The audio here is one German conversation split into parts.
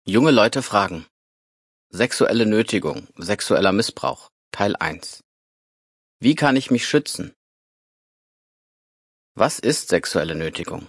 Junge Leute fragen. Sexuelle Nötigung, sexueller Missbrauch, Teil 1. Wie kann ich mich schützen? Was ist sexuelle Nötigung?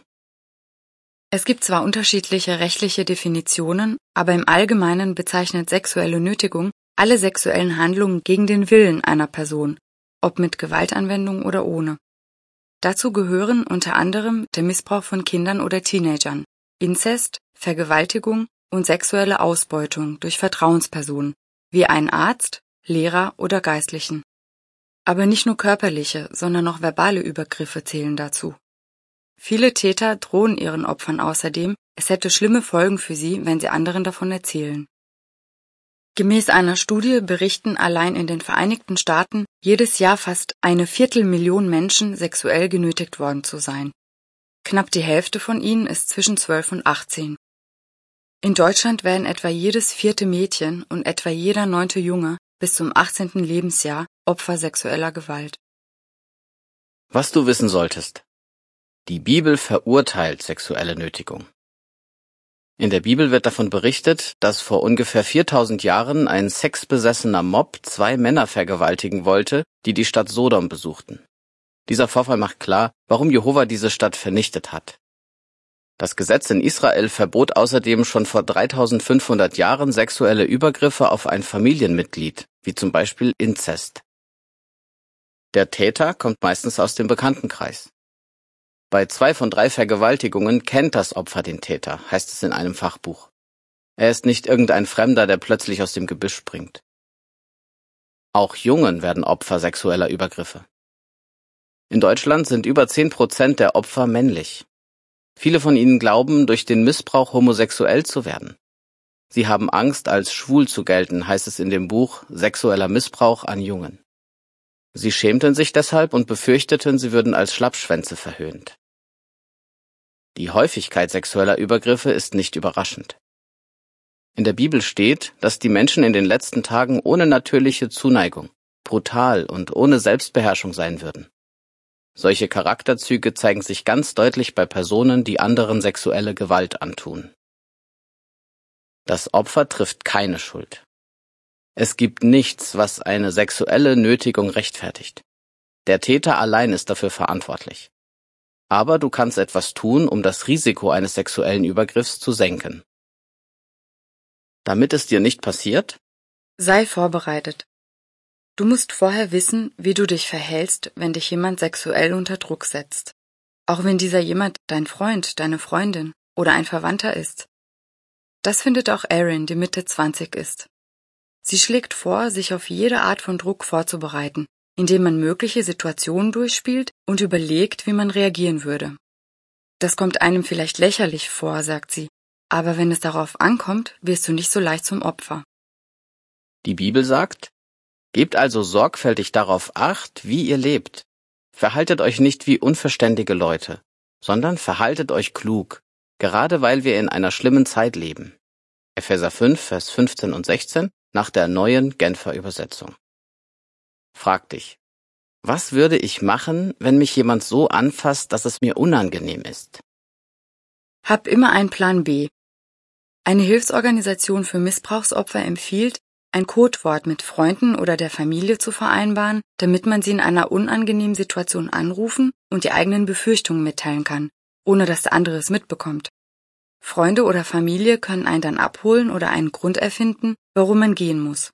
Es gibt zwar unterschiedliche rechtliche Definitionen, aber im Allgemeinen bezeichnet sexuelle Nötigung alle sexuellen Handlungen gegen den Willen einer Person, ob mit Gewaltanwendung oder ohne. Dazu gehören unter anderem der Missbrauch von Kindern oder Teenagern, Inzest, Vergewaltigung und sexuelle Ausbeutung durch Vertrauenspersonen, wie einen Arzt, Lehrer oder Geistlichen. Aber nicht nur körperliche, sondern auch verbale Übergriffe zählen dazu. Viele Täter drohen ihren Opfern außerdem, es hätte schlimme Folgen für sie, wenn sie anderen davon erzählen. Gemäß einer Studie berichten allein in den Vereinigten Staaten jedes Jahr fast 250.000 Menschen sexuell genötigt worden zu sein. Knapp die Hälfte von ihnen ist zwischen 12 und 18. In Deutschland werden etwa jedes 4. Mädchen und etwa jeder 9. Junge bis zum 18. Lebensjahr Opfer sexueller Gewalt. Was du wissen solltest. Die Bibel verurteilt sexuelle Nötigung. In der Bibel wird davon berichtet, dass vor ungefähr 4000 Jahren ein sexbesessener Mob 2 Männer vergewaltigen wollte, die die Stadt Sodom besuchten. Dieser Vorfall macht klar, warum Jehova diese Stadt vernichtet hat. Das Gesetz in Israel verbot außerdem schon vor 3500 Jahren sexuelle Übergriffe auf ein Familienmitglied, wie zum Beispiel Inzest. Der Täter kommt meistens aus dem Bekanntenkreis. Bei 2 von 3 Vergewaltigungen kennt das Opfer den Täter, heißt es in einem Fachbuch. Er ist nicht irgendein Fremder, der plötzlich aus dem Gebüsch springt. Auch Jungen werden Opfer sexueller Übergriffe. In Deutschland sind über 10% der Opfer männlich. Viele von ihnen glauben, durch den Missbrauch homosexuell zu werden. Sie haben Angst, als schwul zu gelten, heißt es in dem Buch Sexueller Missbrauch an Jungen. Sie schämten sich deshalb und befürchteten, sie würden als Schlappschwänze verhöhnt. Die Häufigkeit sexueller Übergriffe ist nicht überraschend. In der Bibel steht, dass die Menschen in den letzten Tagen ohne natürliche Zuneigung, brutal und ohne Selbstbeherrschung sein würden. Solche Charakterzüge zeigen sich ganz deutlich bei Personen, die anderen sexuelle Gewalt antun. Das Opfer trifft keine Schuld. Es gibt nichts, was eine sexuelle Nötigung rechtfertigt. Der Täter allein ist dafür verantwortlich. Aber du kannst etwas tun, um das Risiko eines sexuellen Übergriffs zu senken. Damit es dir nicht passiert? Sei vorbereitet. Du musst vorher wissen, wie du dich verhältst, wenn dich jemand sexuell unter Druck setzt. Auch wenn dieser jemand dein Freund, deine Freundin oder ein Verwandter ist. Das findet auch Erin, die Mitte 20 ist. Sie schlägt vor, sich auf jede Art von Druck vorzubereiten, indem man mögliche Situationen durchspielt und überlegt, wie man reagieren würde. Das kommt einem vielleicht lächerlich vor, sagt sie, aber wenn es darauf ankommt, wirst du nicht so leicht zum Opfer. Die Bibel sagt, gebt also sorgfältig darauf Acht, wie ihr lebt. Verhaltet euch nicht wie unverständige Leute, sondern verhaltet euch klug, gerade weil wir in einer schlimmen Zeit leben. Epheser 5, Vers 15 und 16 nach der neuen Genfer Übersetzung. Frag dich, was würde ich machen, wenn mich jemand so anfasst, dass es mir unangenehm ist? Hab immer einen Plan B. Eine Hilfsorganisation für Missbrauchsopfer empfiehlt, ein Codewort mit Freunden oder der Familie zu vereinbaren, damit man sie in einer unangenehmen Situation anrufen und die eigenen Befürchtungen mitteilen kann, ohne dass der andere es mitbekommt. Freunde oder Familie können einen dann abholen oder einen Grund erfinden, warum man gehen muss.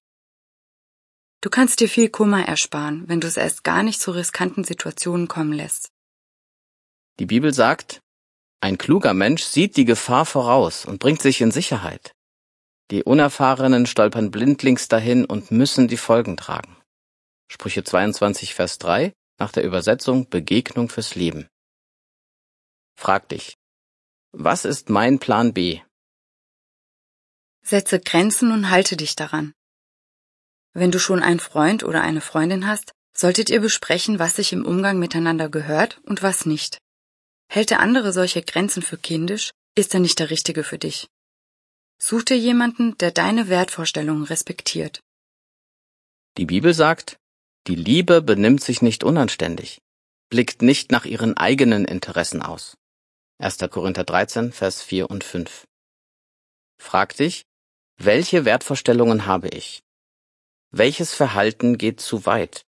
Du kannst dir viel Kummer ersparen, wenn du es erst gar nicht zu riskanten Situationen kommen lässt. Die Bibel sagt, ein kluger Mensch sieht die Gefahr voraus und bringt sich in Sicherheit. Die Unerfahrenen stolpern blindlings dahin und müssen die Folgen tragen. Sprüche 22, Vers 3 nach der Übersetzung Begegnung fürs Leben. Frag dich, was ist mein Plan B? Setze Grenzen und halte dich daran. Wenn du schon einen Freund oder eine Freundin hast, solltet ihr besprechen, was sich im Umgang miteinander gehört und was nicht. Hält der andere solche Grenzen für kindisch, ist er nicht der Richtige für dich. Such dir jemanden, der deine Wertvorstellungen respektiert. Die Bibel sagt, die Liebe benimmt sich nicht unanständig, blickt nicht nach ihren eigenen Interessen aus. 1. Korinther 13, Vers 4 und 5. Frag dich, Welche Wertvorstellungen habe ich? Welches Verhalten geht zu weit?